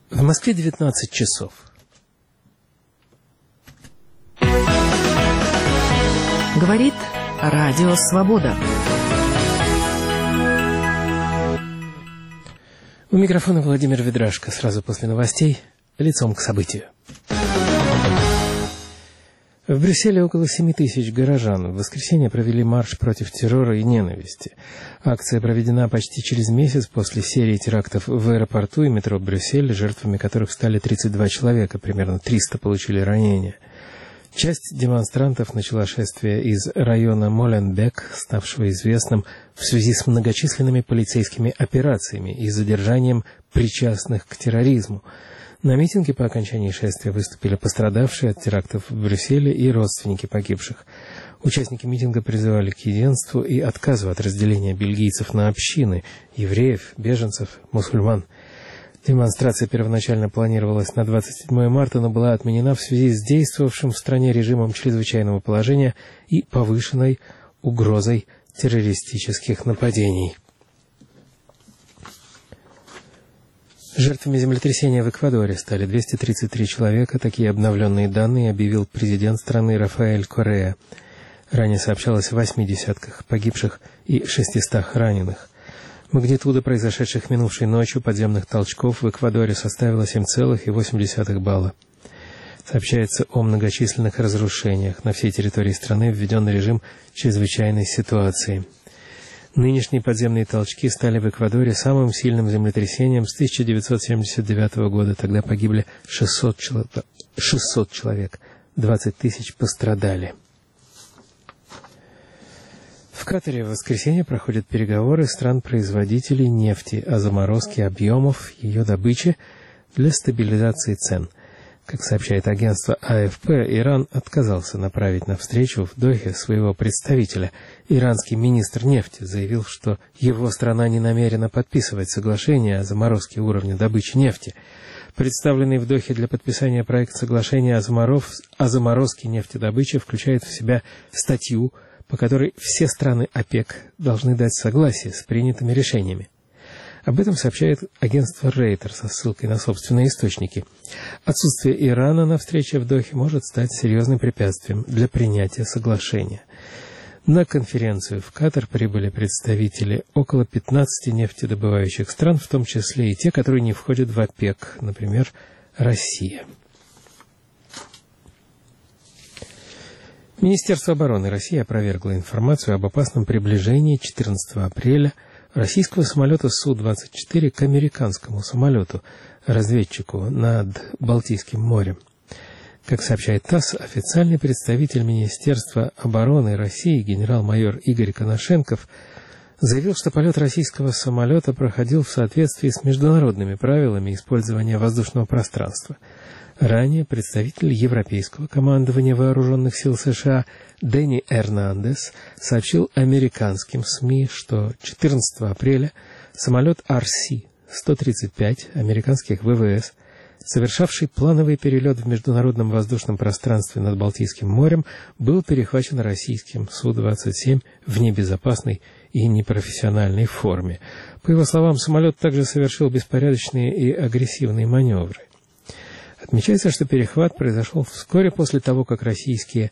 В Москве 19 часов. Говорит Радио Свобода. У микрофона Владимир Ведрашко. Сразу после новостей лицом к событию. В Брюсселе около 7 тысяч горожан в воскресенье провели марш против террора и ненависти. Акция проведена почти через месяц после серии терактов в аэропорту и метро Брюсселя, жертвами которых стали 32 человека, примерно 300 получили ранения. Часть демонстрантов начала шествие из района Моленбек, ставшего известным в связи с многочисленными полицейскими операциями и задержанием причастных к терроризму. На митинге по окончании шествия выступили пострадавшие от терактов в Брюсселе и родственники погибших. Участники митинга призывали к единству и отказу от разделения бельгийцев на общины – евреев, беженцев, мусульман. Демонстрация первоначально планировалась на 27 марта, но была отменена в связи с действовавшим в стране режимом чрезвычайного положения и повышенной угрозой террористических нападений. Жертвами землетрясения в Эквадоре стали 233 человека. Такие обновленные данные объявил президент страны Рафаэль Корреа. Ранее сообщалось о 8 десятках погибших и 600 раненых. Магнитуда произошедших минувшей ночью подземных толчков в Эквадоре составила 7,8 балла. Сообщается о многочисленных разрушениях. На всей территории страны введен режим чрезвычайной ситуации. Нынешние подземные толчки стали в Эквадоре самым сильным землетрясением с 1979 года. Тогда погибли 600 человек, 20 тысяч пострадали. В Катаре в воскресенье проходят переговоры стран-производителей нефти о заморозке объемов ее добычи для стабилизации цен. Как сообщает агентство АФП, Иран отказался направить на встречу в Дохе своего представителя. Иранский министр нефти заявил, что его страна не намерена подписывать соглашение о заморозке уровня добычи нефти. Представленный в Дохе для подписания проект соглашения о заморозке нефтедобычи включает в себя статью, по которой все страны ОПЕК должны дать согласие с принятыми решениями. Об этом сообщает агентство Рейтер со ссылкой на собственные источники. Отсутствие Ирана на встрече в Дохе может стать серьезным препятствием для принятия соглашения. На конференцию в Катар прибыли представители около 15 нефтедобывающих стран, в том числе и те, которые не входят в ОПЕК, например, Россия. Министерство обороны России опровергло информацию об опасном приближении 14 апреля российского самолета Су-24 к американскому самолету-разведчику над Балтийским морем. Как сообщает ТАСС, официальный представитель Министерства обороны России генерал-майор Игорь Коношенков заявил, что полет российского самолета проходил в соответствии с международными правилами использования воздушного пространства. Ранее представитель Европейского командования Вооруженных сил США Дэнни Эрнандес сообщил американским СМИ, что 14 апреля самолет RC-135 американских ВВС, совершавший плановый перелет в международном воздушном пространстве над Балтийским морем, был перехвачен российским Су-27 в небезопасной и непрофессиональной форме. По его словам, самолет также совершил беспорядочные и агрессивные маневры. Отмечается, что перехват произошел вскоре после того, как российские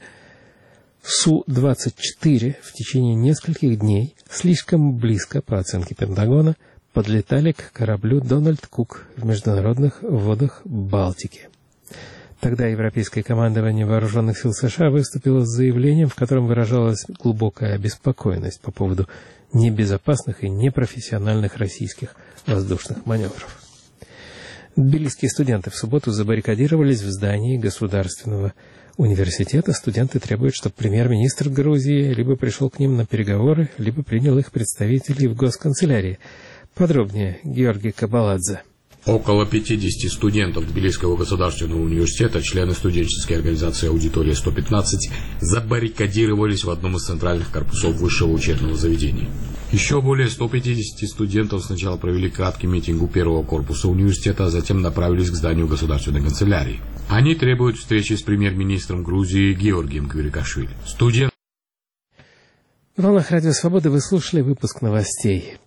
Су-24 в течение нескольких дней слишком близко, по оценке Пентагона, подлетали к кораблю «Дональд Кук» в международных водах Балтики. Тогда Европейское командование Вооруженных сил США выступило с заявлением, в котором выражалась глубокая обеспокоенность по поводу небезопасных и непрофессиональных российских воздушных маневров. Тбилисские студенты в субботу забаррикадировались в здании Государственного университета. Студенты требуют, чтобы премьер-министр Грузии либо пришел к ним на переговоры, либо принял их представителей в госканцелярии. Подробнее Георгий Кабаладзе. Около 50 студентов Тбилисского государственного университета, члены студенческой организации «Аудитория-115», забаррикадировались в одном из центральных корпусов высшего учебного заведения. Еще более 150 студентов сначала провели краткий митинг у первого корпуса университета, а затем направились к зданию государственной канцелярии. Они требуют встречи с премьер-министром Грузии Георгием Квирикашвили. В волнах Радио Свободы вы слушали выпуск новостей.